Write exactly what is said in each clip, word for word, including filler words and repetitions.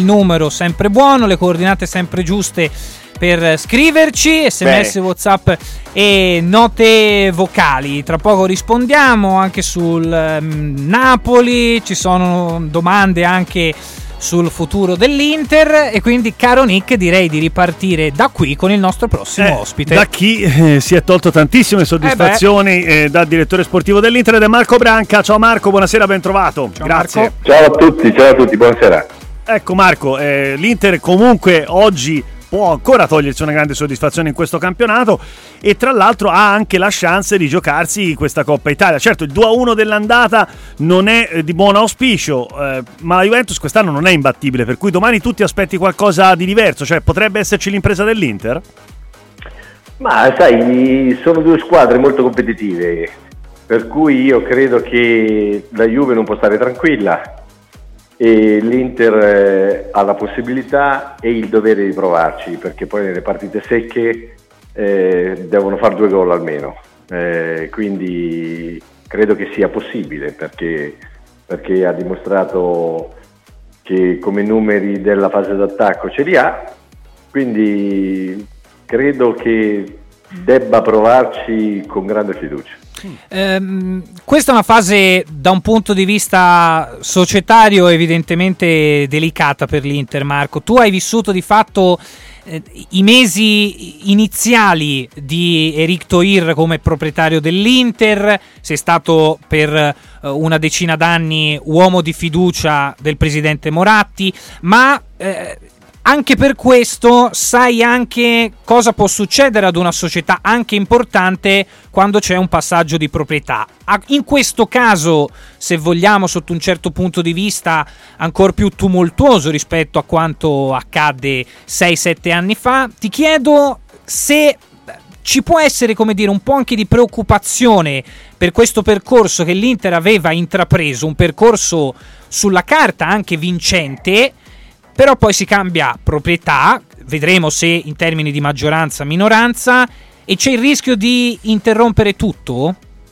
numero sempre buono, le coordinate sempre giuste per scriverci, sms, Beh. WhatsApp e note vocali. Tra poco rispondiamo anche sul um, Napoli, ci sono domande anche sul futuro dell'Inter, e quindi, caro Nick, direi di ripartire da qui con il nostro prossimo eh, ospite. Da chi eh, si è tolto tantissime soddisfazioni eh eh, da direttore sportivo dell'Inter, ed è Marco Branca. Ciao Marco, buonasera, ben trovato. Ciao, grazie. Marco. Ciao a tutti, ciao a tutti, buonasera. Ecco Marco, eh, l'Inter comunque oggi può ancora togliersi una grande soddisfazione in questo campionato, e tra l'altro ha anche la chance di giocarsi questa Coppa Italia. Certo, il due a uno dell'andata non è eh, di buon auspicio, eh, ma la Juventus quest'anno non è imbattibile, per cui domani tutti aspetti qualcosa di diverso, cioè potrebbe esserci l'impresa dell'Inter? Ma sai, sono due squadre molto competitive, per cui io credo che la Juve non può stare tranquilla, e l'Inter eh, ha la possibilità e il dovere di provarci, perché poi nelle partite secche eh, devono fare due gol almeno, eh, quindi credo che sia possibile, perché, perché ha dimostrato che come numeri della fase d'attacco ce li ha, quindi credo che debba provarci con grande fiducia. Um, questa è una fase da un punto di vista societario evidentemente delicata per l'Inter, Marco. Tu hai vissuto di fatto eh, i mesi iniziali di Eric Thohir come proprietario dell'Inter, sei stato per eh, una decina d'anni uomo di fiducia del presidente Moratti, ma eh, anche per questo sai anche cosa può succedere ad una società anche importante quando c'è un passaggio di proprietà. In questo caso, se vogliamo, sotto un certo punto di vista, ancora più tumultuoso rispetto a quanto accadde sei sette anni fa, ti chiedo se ci può essere, come dire, un po' anche di preoccupazione per questo percorso che l'Inter aveva intrapreso, un percorso sulla carta anche vincente, però poi si cambia proprietà, vedremo se in termini di maggioranza minoranza, e c'è il rischio di interrompere tutto?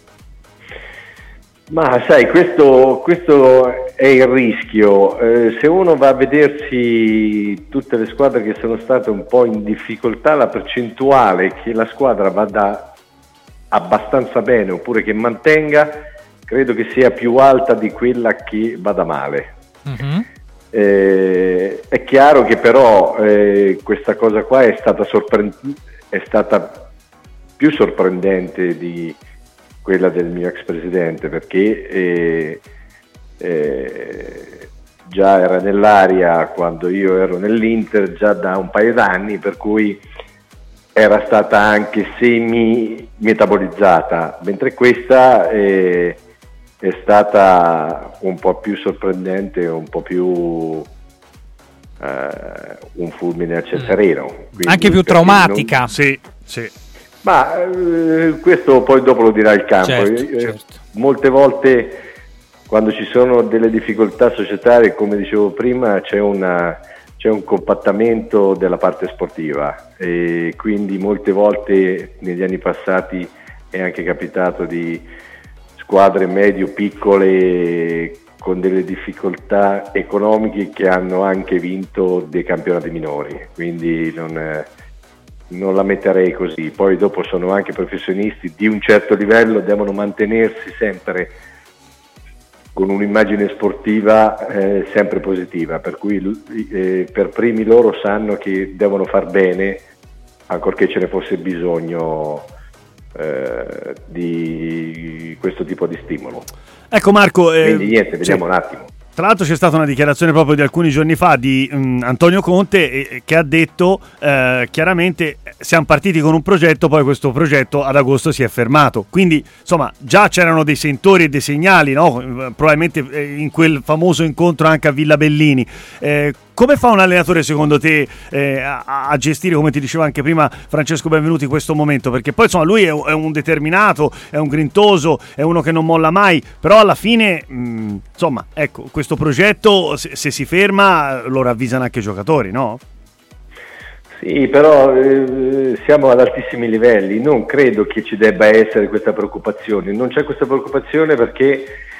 Ma sai, questo, questo è il rischio. Eh, se uno va a vedersi tutte le squadre che sono state un po' in difficoltà, la percentuale che la squadra vada abbastanza bene oppure che mantenga, credo che sia più alta di quella che vada male. Mm-hmm. Eh, è chiaro che però eh, questa cosa qua è stata, sorprend- è stata più sorprendente di quella del mio ex presidente, perché eh, eh, già era nell'aria quando io ero nell'Inter già da un paio d'anni, per cui era stata anche semi metabolizzata, mentre questa eh, è stata un po' più sorprendente, un po' più eh, un fulmine a ciel sereno. Anche più traumatica. Non... Sì, sì. Ma eh, questo poi dopo lo dirà il campo. Certo, eh, certo. Molte volte quando ci sono delle difficoltà societarie, come dicevo prima, c'è una c'è un compattamento della parte sportiva, e quindi molte volte negli anni passati è anche capitato di squadre medio-piccole con delle difficoltà economiche che hanno anche vinto dei campionati minori, quindi non, non la metterei così. Poi dopo sono anche professionisti di un certo livello, devono mantenersi sempre con un'immagine sportiva eh, sempre positiva, per cui eh, per primi loro sanno che devono far bene, ancorché ce ne fosse bisogno eh, di questo tipo di stimolo. Ecco Marco, eh, quindi niente, vediamo sì. un attimo. Tra l'altro c'è stata una dichiarazione proprio di alcuni giorni fa di um, Antonio Conte eh, che ha detto eh, chiaramente siamo partiti con un progetto, poi questo progetto ad agosto si è fermato, quindi insomma già c'erano dei sentori e dei segnali, no? Probabilmente eh, in quel famoso incontro anche a Villa Bellini. Eh, come fa un allenatore secondo te eh, a, a gestire, come ti diceva anche prima Francesco Benvenuti, questo momento? Perché poi insomma lui è, è un determinato, è un grintoso, è uno che non molla mai, però alla fine mh, insomma ecco, questo progetto se, se si ferma lo ravvisano anche i giocatori, no? Sì, però eh, siamo ad altissimi livelli, non credo che ci debba essere questa preoccupazione, non c'è questa preoccupazione perché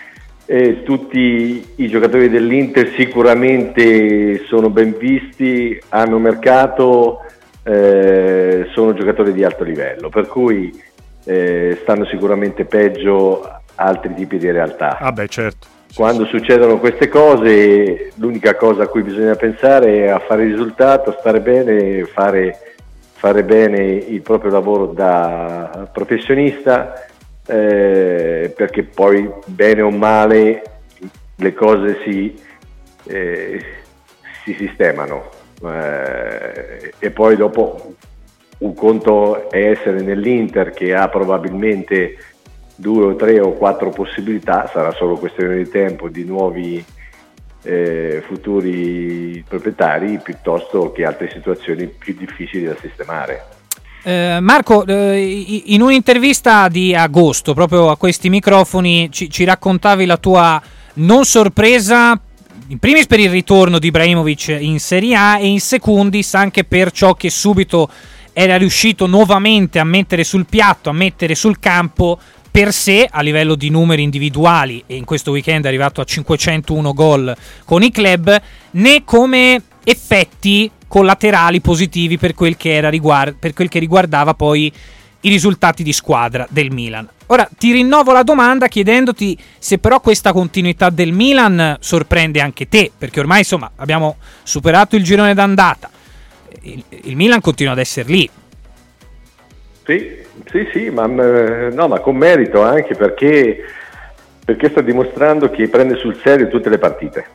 E tutti i giocatori dell'Inter sicuramente sono ben visti, hanno mercato, eh, sono giocatori di alto livello, per cui eh, stanno sicuramente peggio altri tipi di realtà. Ah beh, certo. Quando succedono queste cose, l'unica cosa a cui bisogna pensare è a fare il risultato, a stare bene, fare, fare bene il proprio lavoro da professionista, eh, perché poi bene o male le cose si, eh, si sistemano, eh, e poi dopo un conto è essere nell'Inter che ha probabilmente due o tre o quattro possibilità, sarà solo questione di tempo, di nuovi eh, futuri proprietari, piuttosto che altre situazioni più difficili da sistemare. Eh, Marco, eh, in un'intervista di agosto, proprio a questi microfoni, ci, ci raccontavi la tua non sorpresa, in primis per il ritorno di Ibrahimovic in Serie A e in secundis anche per ciò che subito era riuscito nuovamente a mettere sul piatto, a mettere sul campo per sé a livello di numeri individuali, e in questo weekend è arrivato a cinquecentouno gol con i club, né come effetti collaterali positivi per quel che era riguard- per quel che riguardava poi i risultati di squadra del Milan. Ora ti rinnovo la domanda chiedendoti se però questa continuità del Milan sorprende anche te, perché ormai insomma abbiamo superato il girone d'andata, il, il Milan continua ad essere lì. Sì, sì, sì, ma, no, ma con merito anche perché, perché sta dimostrando che prende sul serio tutte le partite.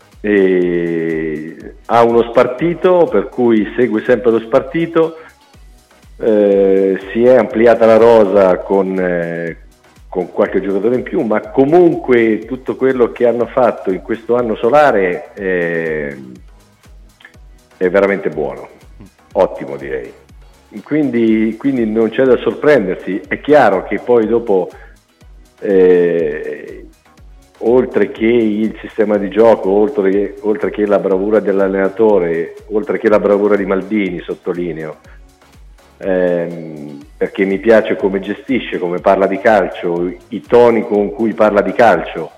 E ha uno spartito per cui segue sempre lo spartito, eh, si è ampliata la rosa con, eh, con qualche giocatore in più, ma comunque tutto quello che hanno fatto in questo anno solare è, è veramente buono, ottimo direi. Quindi, quindi non c'è da sorprendersi. È chiaro che poi dopo eh, oltre che il sistema di gioco, oltre che, oltre che la bravura dell'allenatore, oltre che la bravura di Maldini, sottolineo, ehm, perché mi piace come gestisce, come parla di calcio, i toni con cui parla di calcio,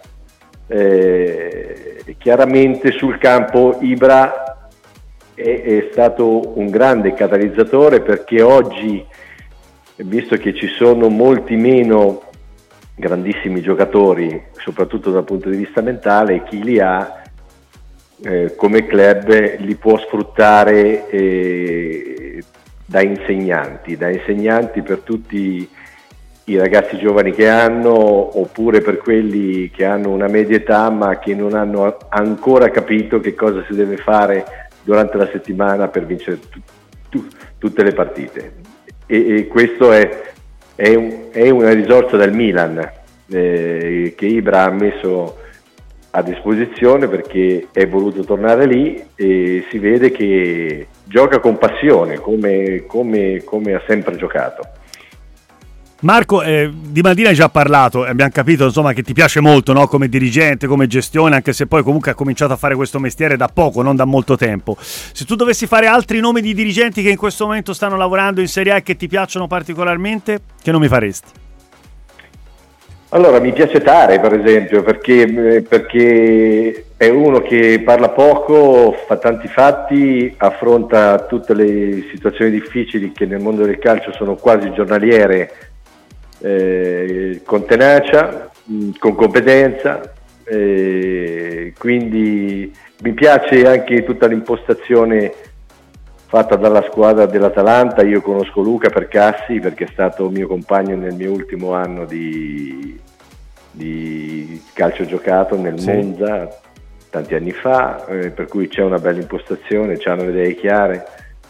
eh, chiaramente sul campo Ibra è, è stato un grande catalizzatore, perché oggi, visto che ci sono molti meno grandissimi giocatori, soprattutto dal punto di vista mentale, chi li ha eh, come club li può sfruttare eh, da insegnanti, da insegnanti per tutti i ragazzi giovani che hanno, oppure per quelli che hanno una media età ma che non hanno ancora capito che cosa si deve fare durante la settimana per vincere tu, tu, tutte le partite. E, e questo è È, un, è una risorsa del Milan eh, che Ibra ha messo a disposizione, perché è voluto tornare lì e si vede che gioca con passione come, come, come ha sempre giocato. Marco, eh, di Maldini hai già parlato, abbiamo capito insomma che ti piace molto, no? Come dirigente, come gestione, anche se poi comunque ha cominciato a fare questo mestiere da poco, non da molto tempo. Se tu dovessi fare altri nomi di dirigenti che in questo momento stanno lavorando in Serie A e che ti piacciono particolarmente, che nomi faresti? Allora, mi piace Tare per esempio, perché, perché è uno che parla poco, fa tanti fatti, affronta tutte le situazioni difficili che nel mondo del calcio sono quasi giornaliere, Eh, con tenacia, mh, con competenza, eh, quindi mi piace anche tutta l'impostazione fatta dalla squadra dell'Atalanta. Io conosco Luca Percassi perché è stato mio compagno nel mio ultimo anno di, di calcio giocato nel sì. Monza tanti anni fa, eh, per cui c'è una bella impostazione, c'hanno le idee chiare,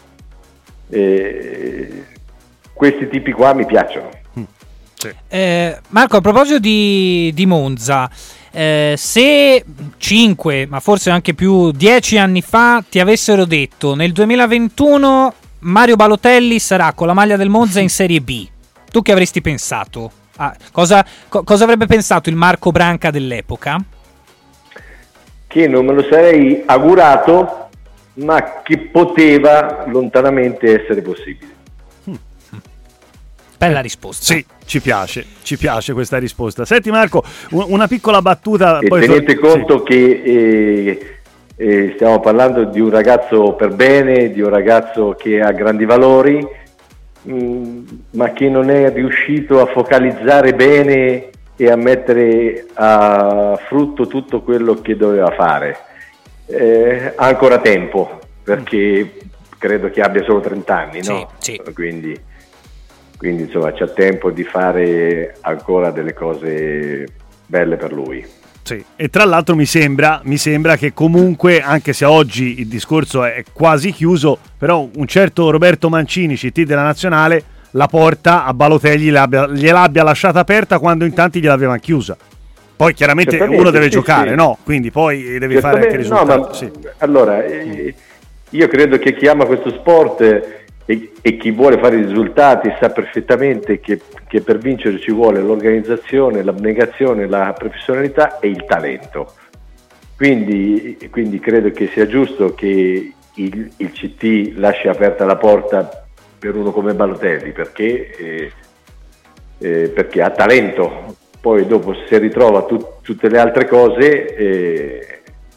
eh, questi tipi qua mi piacciono. Eh, Marco, a proposito di, di Monza, eh, se cinque, ma forse anche più, dieci anni fa ti avessero detto nel duemilaventuno Mario Balotelli sarà con la maglia del Monza in Serie B, tu che avresti pensato? Ah, cosa, co- cosa avrebbe pensato il Marco Branca dell'epoca? Che non me lo sarei augurato, ma che poteva lontanamente essere possibile. Bella risposta. Sì, ci piace, ci piace questa risposta. Senti Marco, un, una piccola battuta. E poi tenete so- conto sì. che eh, eh, stiamo parlando di un ragazzo per bene, di un ragazzo che ha grandi valori, mh, ma che non è riuscito a focalizzare bene e a mettere a frutto tutto quello che doveva fare. Eh, ha ancora tempo, perché credo che abbia solo trenta anni, no? Sì, sì. Quindi, quindi insomma c'è tempo di fare ancora delle cose belle per lui. Sì. E tra l'altro mi sembra, mi sembra che comunque, anche se oggi il discorso è quasi chiuso, però un certo Roberto Mancini, C T della Nazionale, la porta a Balotelli gliel'abbia, gliel'abbia lasciata aperta quando in tanti gliel'avevano chiusa. Poi chiaramente Certamente, uno deve sì, giocare, sì. no? Quindi poi devi fare anche risultati. No, ma, sì. Allora, eh, io credo che chi ama questo sport eh, e, e chi vuole fare i risultati sa perfettamente che, che per vincere ci vuole l'organizzazione, l'abnegazione, la professionalità e il talento. Quindi, quindi credo che sia giusto che il, il C T lasci aperta la porta per uno come Balotelli, perché, eh, eh, perché ha talento. Poi dopo se ritrova tut, tutte le altre cose eh,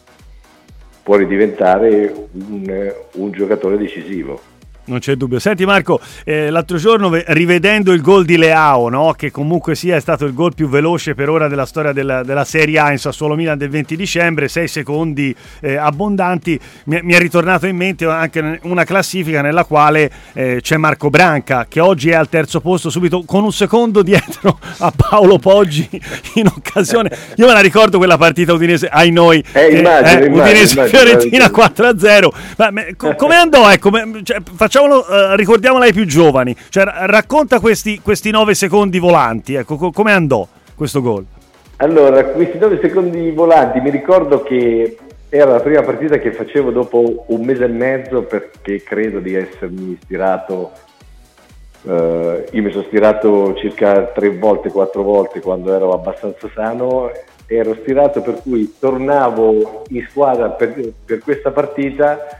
può ridiventare un, un giocatore decisivo. Non c'è dubbio. Senti Marco, eh, l'altro giorno rivedendo il gol di Leao, no? Che comunque sia è stato il gol più veloce per ora della storia della, della Serie A in Sassuolo Milan del venti dicembre, sei secondi eh, abbondanti, mi, mi è ritornato in mente anche una classifica nella quale eh, c'è Marco Branca, che oggi è al terzo posto subito con un secondo dietro a Paolo Poggi in occasione, io me la ricordo quella partita udinese ai noi eh, immagino, eh, immagino, Udinese immagino, Fiorentina immagino. quattro a zero. Ma me, co- come andò? Ecco, me, cioè, facciamo Uh, ricordiamola ai più giovani, cioè r- racconta questi, questi nove secondi volanti, ecco, co- come andò questo gol? Allora, questi nove secondi volanti, mi ricordo che era la prima partita che facevo dopo un mese e mezzo, perché credo di essermi stirato, uh, io mi sono stirato circa tre volte, quattro volte quando ero abbastanza sano, ero stirato per cui tornavo in squadra per, per questa partita.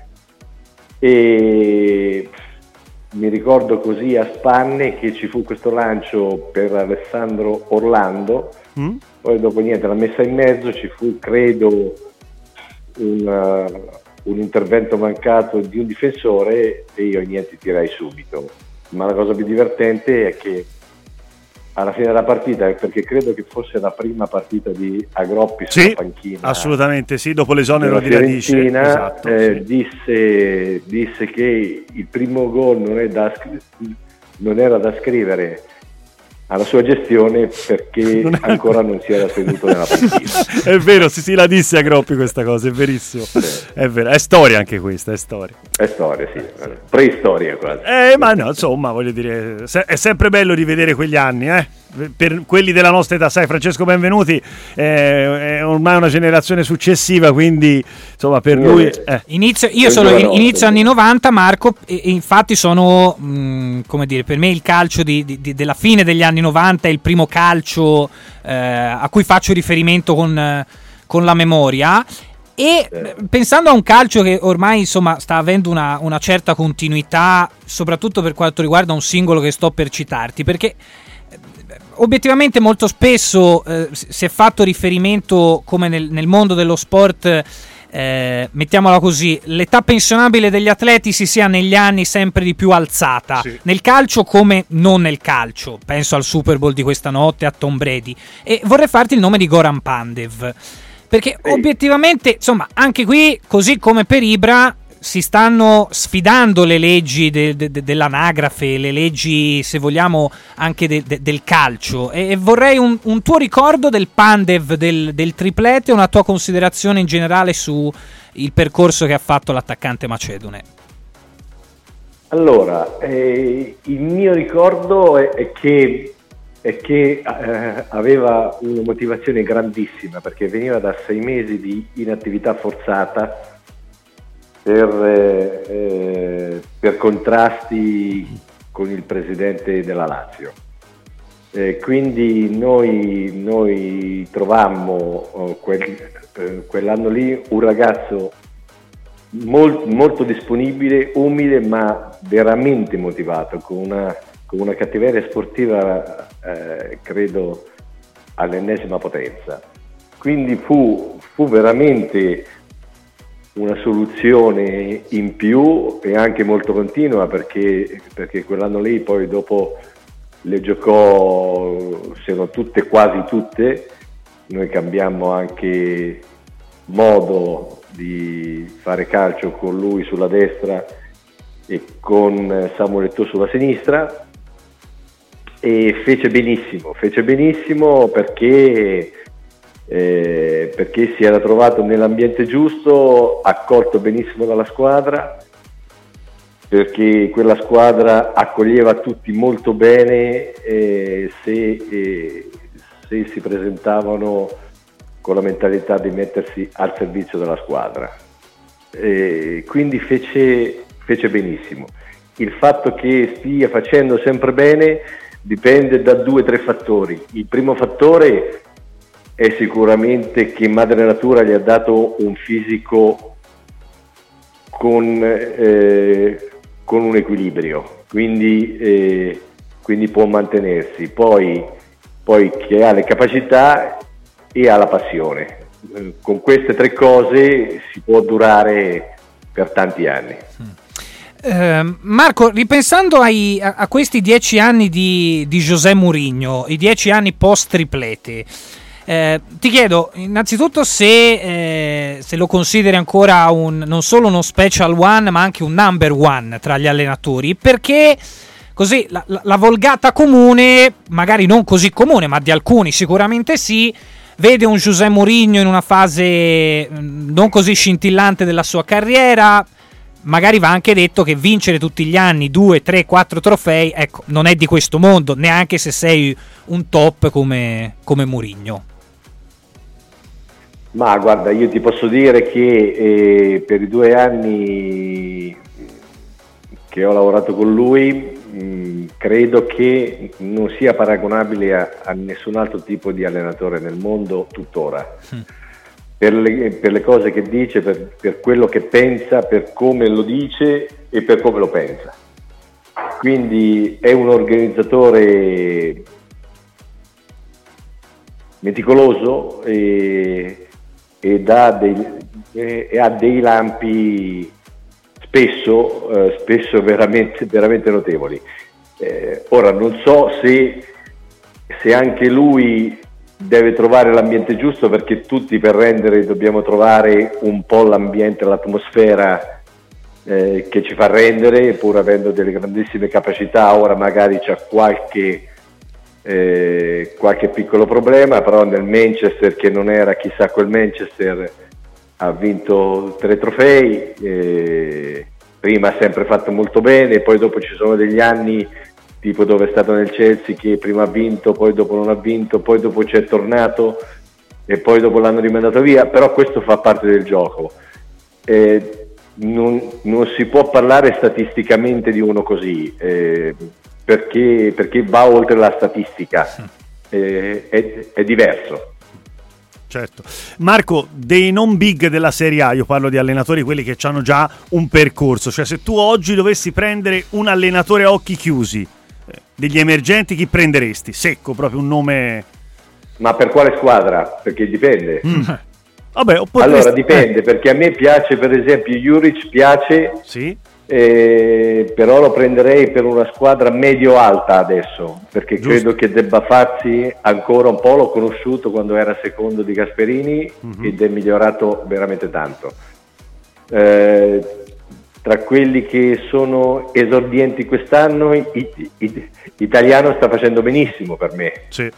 E mi ricordo così a spanne che ci fu questo lancio per Alessandro Orlando, mm. poi dopo niente, la messa in mezzo, ci fu credo un, uh, un intervento mancato di un difensore e io niente tirai subito, ma la cosa più divertente è che alla fine della partita, perché credo che fosse la prima partita di Agroppi sulla sì, panchina, assolutamente sì, dopo l'esonero di Radice, esatto, eh, sì. disse, disse che il primo gol non, è da, non era da scrivere alla sua gestione perché non ancora non si era seduto nella partita. È vero, sì, sì, la disse a Groppi questa cosa, è verissimo. Sì. È vero, è storia anche questa, è storia. È storia, sì, preistoria quasi. Eh, ma no, insomma, voglio dire, è sempre bello rivedere quegli anni, eh. Per quelli della nostra età, sai, Francesco Benvenuti eh, è ormai una generazione successiva, quindi insomma per lui eh. inizio, io sono in, inizio anni novanta, Marco, e, e infatti sono mh, come dire, per me il calcio di, di, della fine degli anni novanta è il primo calcio eh, a cui faccio riferimento con, con la memoria. E eh. pensando a un calcio che ormai insomma sta avendo una, una certa continuità, soprattutto per quanto riguarda un singolo che sto per citarti, perché obiettivamente molto spesso eh, si è fatto riferimento, come nel, nel mondo dello sport, eh, mettiamola così, l'età pensionabile degli atleti si sia negli anni sempre di più alzata, sì. Nel calcio come non nel calcio, penso al Super Bowl di questa notte, a Tom Brady, e vorrei farti il nome di Goran Pandev, perché sì. Obiettivamente insomma anche qui, così come per Ibra, si stanno sfidando le leggi de, de, de, dell'anagrafe, le leggi, se vogliamo, anche de, de, del calcio, e, e vorrei un, un tuo ricordo del Pandev, del, del triplete, e una tua considerazione in generale su il percorso che ha fatto l'attaccante macedone. Allora, eh, il mio ricordo è, è che, è che eh, aveva una motivazione grandissima, perché veniva da sei mesi di inattività forzata Per, eh, per contrasti con il presidente della Lazio. Eh, quindi noi, noi trovammo oh, quel, eh, quell'anno lì un ragazzo molt, molto disponibile, umile ma veramente motivato, con una con una cattiveria sportiva eh, credo all'ennesima potenza. Quindi fu, fu veramente una soluzione in più e anche molto continua, perché, perché quell'anno lì poi dopo le giocò, se non tutte, quasi tutte. Noi cambiammo anche modo di fare calcio con lui sulla destra e con Samuel Eto'o sulla sinistra, e fece benissimo, fece benissimo perché, eh, perché si era trovato nell'ambiente giusto, accolto benissimo dalla squadra, perché quella squadra accoglieva tutti molto bene eh, se, eh, se si presentavano con la mentalità di mettersi al servizio della squadra. E quindi fece, fece benissimo. Il fatto che stia facendo sempre bene dipende da due o tre fattori. Il primo fattore è sicuramente che Madre Natura gli ha dato un fisico con, eh, con un equilibrio, quindi, eh, quindi può mantenersi. Poi, poi che ha le capacità e ha la passione. Eh, con queste tre cose si può durare per tanti anni. Mm. Uh, Marco, ripensando ai, a, a questi dieci anni di, di José Mourinho, i dieci anni post triplete, eh, ti chiedo innanzitutto se, eh, se lo consideri ancora un, non solo uno special one ma anche un number one tra gli allenatori, perché così la, la, la volgata comune, magari non così comune ma di alcuni sicuramente sì, vede un José Mourinho in una fase non così scintillante della sua carriera. Magari va anche detto che vincere tutti gli anni due, tre, quattro trofei, ecco, non è di questo mondo, neanche se sei un top come, come Mourinho. Ma guarda, io ti posso dire che eh, per i due anni che ho lavorato con lui, mh, credo che non sia paragonabile a, a nessun altro tipo di allenatore nel mondo tuttora. Mm. Per le, per le cose che dice, per, per quello che pensa, per come lo dice e per come lo pensa. Quindi è un organizzatore meticoloso e, e, dà dei, e, e ha dei lampi spesso, eh, spesso veramente, veramente notevoli. Eh, ora non so se, se anche lui deve trovare l'ambiente giusto, perché tutti per rendere dobbiamo trovare un po' l'ambiente, l'atmosfera eh, che ci fa rendere, pur avendo delle grandissime capacità. Ora magari c'è qualche, eh, qualche piccolo problema, però nel Manchester, che non era chissà quel Manchester, ha vinto tre trofei, eh, prima ha sempre fatto molto bene, poi dopo ci sono degli anni tipo dove è stato nel Chelsea che prima ha vinto, poi dopo non ha vinto, poi dopo c'è tornato e poi dopo l'hanno rimandato via, però questo fa parte del gioco. Eh, non, non si può parlare statisticamente di uno così, eh, perché, perché va oltre la statistica, eh, è, è diverso. Certo. Marco, dei non big della Serie A, io parlo di allenatori quelli che hanno già un percorso, cioè se tu oggi dovessi prendere un allenatore a occhi chiusi, degli emergenti, chi prenderesti? Secco, proprio un nome. Ma per quale squadra? Perché dipende. Mm. Vabbè, potresti... Allora dipende, eh. perché a me piace, per esempio Juric piace, sì. eh, però lo prenderei per una squadra medio-alta adesso, perché Giusto. Credo che debba farsi ancora un po'. L'ho conosciuto quando era secondo di Gasperini, mm-hmm. ed è migliorato veramente tanto. Eh, Tra quelli che sono esordienti quest'anno, it, it, Italiano sta facendo benissimo per me. Sì.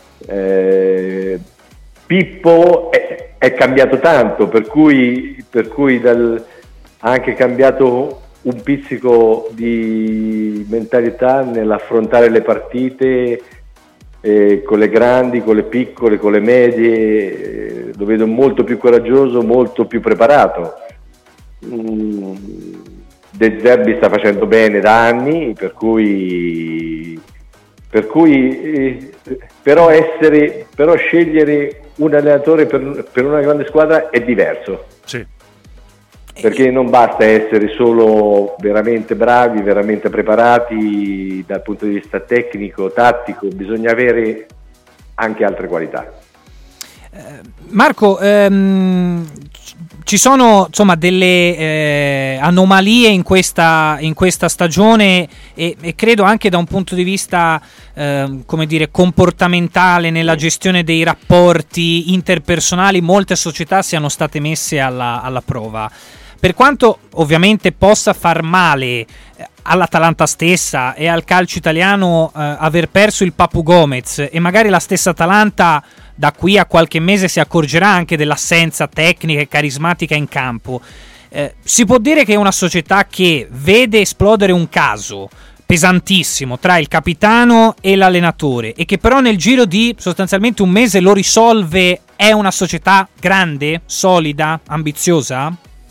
Eh, Pippo è, è cambiato tanto, per cui, per cui dal, ha anche cambiato un pizzico di mentalità nell'affrontare le partite eh, con le grandi, con le piccole, con le medie. Eh, lo vedo molto più coraggioso, molto più preparato. Mm, De Zerbi sta facendo bene da anni, per cui, per cui eh, però essere però scegliere un allenatore per, per una grande squadra è diverso. Sì. perché non basta essere solo veramente bravi, veramente preparati dal punto di vista tecnico, tattico, bisogna avere anche altre qualità. Marco, ehm, ci sono insomma delle eh, anomalie in questa, in questa stagione e, e credo anche da un punto di vista eh, come dire comportamentale nella gestione dei rapporti interpersonali molte società siano state messe alla, alla prova. Per quanto ovviamente possa far male all'Atalanta stessa e al calcio italiano eh, aver perso il Papu Gomez, e magari la stessa Atalanta da qui a qualche mese si accorgerà anche dell'assenza tecnica e carismatica in campo, eh, si può dire che è una società che vede esplodere un caso pesantissimo tra il capitano e l'allenatore e che però nel giro di sostanzialmente un mese lo risolve. È una società grande, solida, ambiziosa?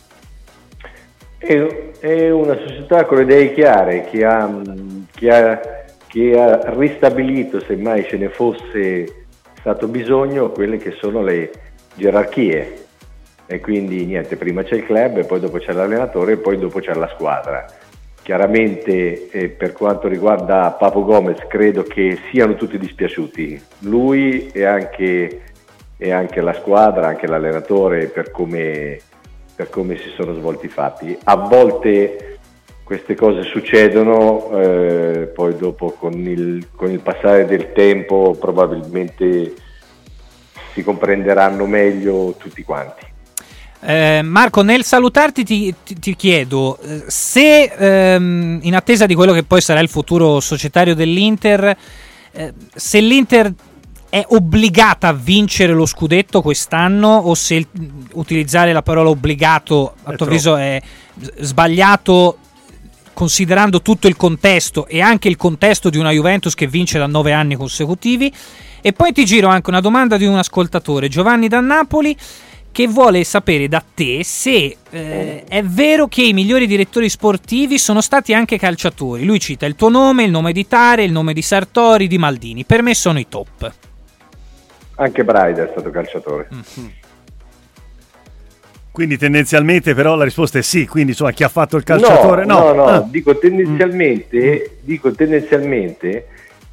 È una società con le idee chiare, che ha, che ha, che ha ristabilito, se mai ce ne fosse stato bisogno, quelle che sono le gerarchie. E quindi niente, prima c'è il club, e poi dopo c'è l'allenatore, e poi dopo c'è la squadra. Chiaramente eh, per quanto riguarda Papu Gomez credo che siano tutti dispiaciuti, lui e anche, e anche la squadra, anche l'allenatore, per come... per come si sono svolti i fatti. A volte queste cose succedono, eh, poi dopo con il, con il passare del tempo probabilmente si comprenderanno meglio tutti quanti. Eh, Marco, nel salutarti ti, ti, ti chiedo eh, se ehm, in attesa di quello che poi sarà il futuro societario dell'Inter, eh, se l'Inter è obbligata a vincere lo scudetto quest'anno, o se il, utilizzare la parola obbligato a tuo avviso è sbagliato considerando tutto il contesto e anche il contesto di una Juventus che vince da nove anni consecutivi. E poi ti giro anche una domanda di un ascoltatore, Giovanni da Napoli, che vuole sapere da te se eh, è vero che i migliori direttori sportivi sono stati anche calciatori. Lui cita il tuo nome, il nome di Tare, il nome di Sartori, di Maldini. Per me sono i top. Anche Braida è stato calciatore. Mm-hmm. Quindi tendenzialmente però la risposta è sì, quindi insomma chi ha fatto il calciatore no. No, no, ah. dico tendenzialmente, mm. dico tendenzialmente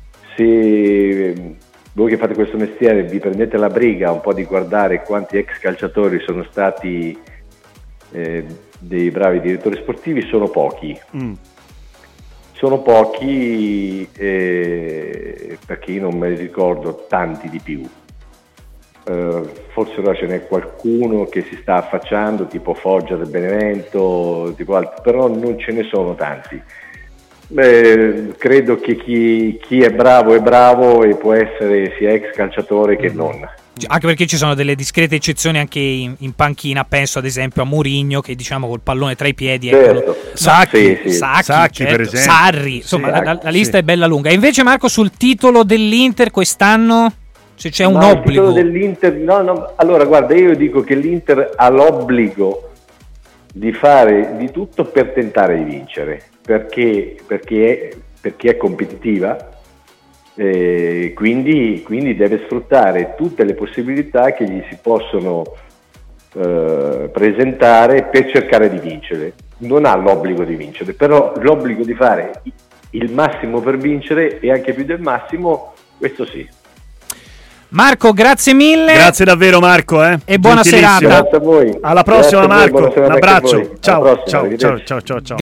se voi che fate questo mestiere vi prendete la briga un po' di guardare quanti ex calciatori sono stati eh, dei bravi direttori sportivi, sono pochi. Mm. Sono pochi eh, perché io non me ne ricordo tanti di più. Uh, forse ora ce n'è qualcuno che si sta affacciando, tipo Foggia del Benevento, tipo altri, però non ce ne sono tanti. Beh, credo che chi, chi è bravo è bravo e può essere sia ex calciatore che non. Anche perché ci sono delle discrete eccezioni anche in, in panchina, penso ad esempio a Mourinho che diciamo col pallone tra i piedi, certo. Sacchi, sì, sì. Sacchi, Sacchi certo. per esempio. Sarri, insomma sì, la, la lista sì. è bella lunga. E invece Marco, sul titolo dell'Inter quest'anno, se c'è un Ma obbligo? Il titolo dell'Inter, no, no, allora guarda, io dico che l'Inter ha l'obbligo di fare di tutto per tentare di vincere, perché, perché, è, perché è competitiva, eh, quindi, quindi deve sfruttare tutte le possibilità che gli si possono eh, presentare per cercare di vincere. Non ha l'obbligo di vincere, però l'obbligo di fare il massimo per vincere e anche più del massimo, questo sì. Marco, grazie mille. Grazie davvero Marco, eh. E buona serata. Grazie a voi. Alla prossima Grazie a voi, Marco, un abbraccio. Ciao, prossima, ciao, ciao, ciao, ciao, ciao.